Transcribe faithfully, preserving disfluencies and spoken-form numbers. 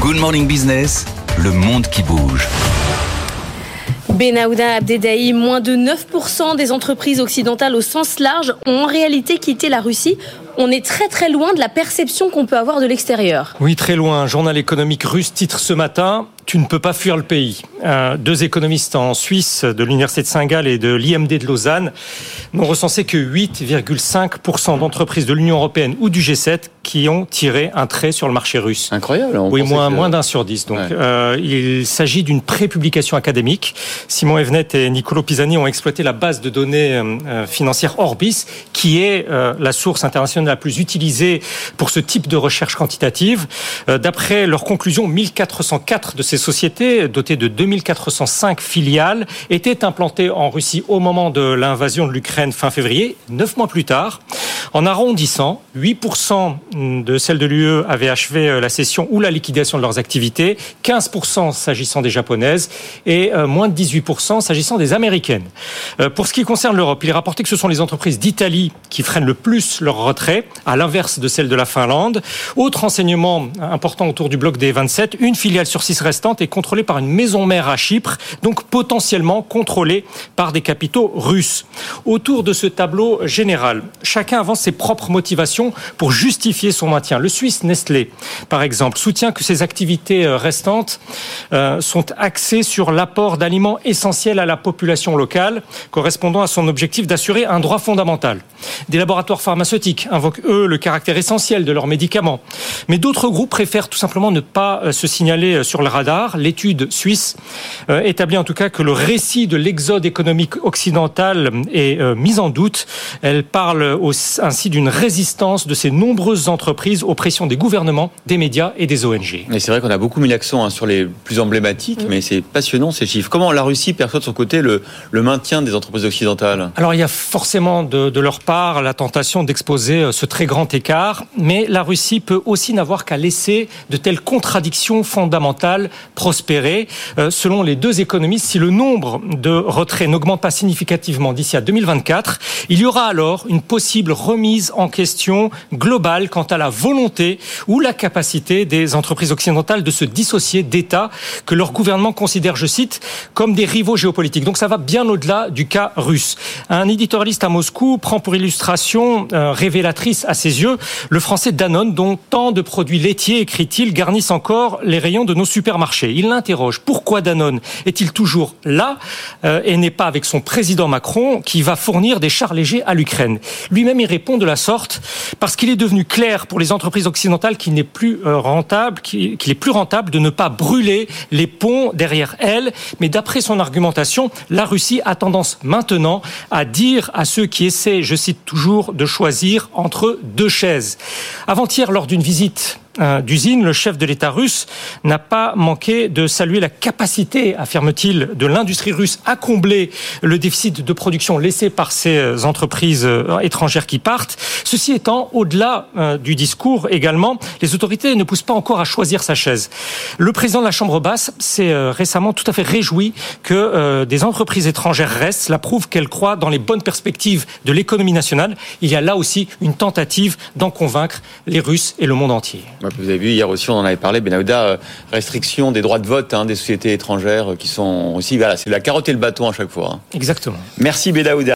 Good Morning Business, le monde qui bouge. Benaouda Abdedaï, moins de neuf pour cent des entreprises occidentales au sens large ont en réalité quitté la Russie. On est très très loin de la perception qu'on peut avoir de l'extérieur. Oui, très loin. Un journal économique russe titre ce matin « Tu ne peux pas fuir le pays ». Euh, deux économistes en Suisse de l'Université de Saint-Gall et de l'I M D de Lausanne n'ont recensé que huit virgule cinq pour cent d'entreprises de l'Union européenne ou du G sept qui ont tiré un trait sur le marché russe. Incroyable. On oui, moins, que... moins d'un sur dix. Donc, ouais. euh, il s'agit d'une pré-publication académique. Simon Evenet et Niccolò Pisani ont exploité la base de données euh, financières Orbis, qui est euh, la source internationale la plus utilisée pour ce type de recherche quantitative. Euh, d'après leurs conclusions, mille quatre cent quatre de ces sociétés, dotées de deux mille quatre cent cinq filiales, étaient implantées en Russie au moment de l'invasion de l'Ukraine fin février. Neuf mois plus tard, en arrondissant, huit pour cent de celles de l'U E avaient achevé la cession ou la liquidation de leurs activités, quinze pour cent s'agissant des japonaises et euh, moins de dix-huit pour cent s'agissant des américaines. Euh, pour ce qui concerne l'Europe, il est rapporté que ce sont les entreprises d'Italie qui freinent le plus leur retrait, à l'inverse de celle de la Finlande. Autre renseignement important autour du bloc des vingt-sept, une filiale sur six restante est contrôlée par une maison mère à Chypre, donc potentiellement contrôlée par des capitaux russes. Autour de ce tableau général, chacun avance ses propres motivations pour justifier son maintien. Le Suisse Nestlé, par exemple, soutient que ses activités restantes euh, sont axées sur l'apport d'aliments essentiels à la population locale, correspondant à son objectif d'assurer un droit fondamental. Des laboratoires pharmaceutiques invoquent, eux, le caractère essentiel de leurs médicaments. Mais d'autres groupes préfèrent tout simplement ne pas euh, se signaler sur le radar. L'étude suisse euh, établit en tout cas que le récit de l'exode économique occidental est euh, mis en doute. Elle parle aussi, ainsi d'une résistance de ces nombreuses entreprises aux pressions des gouvernements, des médias et des O N G. Et c'est vrai qu'on a beaucoup mis l'accent hein, sur les plus emblématiques, mmh. mais c'est passionnant ces chiffres. Comment la Russie perçoit de son côté le, le maintien des entreprises occidentales ? Alors il y a forcément de, de leur part la tentation d'exposer ce très grand écart, mais la Russie peut aussi n'avoir qu'à laisser de telles contradictions fondamentales prospérer. Euh, selon les deux économistes, si le nombre de retraits n'augmente pas significativement d'ici à deux mille vingt-quatre, il y aura alors une possible remise en question globale quant à la volonté ou la capacité des entreprises occidentales de se dissocier d'États que leur gouvernement considère, je cite, comme des rivaux géopolitiques. Donc ça va bien au-delà du cas russe. Un éditorialiste à Moscou prend pour illustration euh, révélatrice à ses yeux le français Danone, dont tant de produits laitiers, écrit-il, garnissent encore les rayons de nos supermarchés. Il l'interroge. Pourquoi Danone est-il toujours là euh, et n'est pas avec son président Macron qui va fournir des chars légers à l'Ukraine ? Lui-même y répond de la sorte parce qu'il est devenu clair pour les entreprises occidentales qu'il n'est plus rentable, qu'il est plus rentable de ne pas brûler les ponts derrière elles. Mais d'après son argumentation, la Russie a tendance maintenant à dire à ceux qui essaient, je cite toujours, de choisir entre deux chaises. Avant-hier, lors d'une visite d'usine, le chef de l'État russe n'a pas manqué de saluer la capacité, affirme-t-il, de l'industrie russe à combler le déficit de production laissé par ces entreprises étrangères qui partent. Ceci étant, au-delà du discours également, les autorités ne poussent pas encore à choisir sa chaise. Le président de la Chambre basse s'est récemment tout à fait réjoui que des entreprises étrangères restent. Cela prouve qu'elles croient dans les bonnes perspectives de l'économie nationale. Il y a là aussi une tentative d'en convaincre les Russes et le monde entier. Vous avez vu, hier aussi, on en avait parlé, Benaouda, restriction des droits de vote hein, des sociétés étrangères qui sont aussi, voilà, c'est la carotte et le bâton à chaque fois. Hein. Exactement. Merci Benaouda.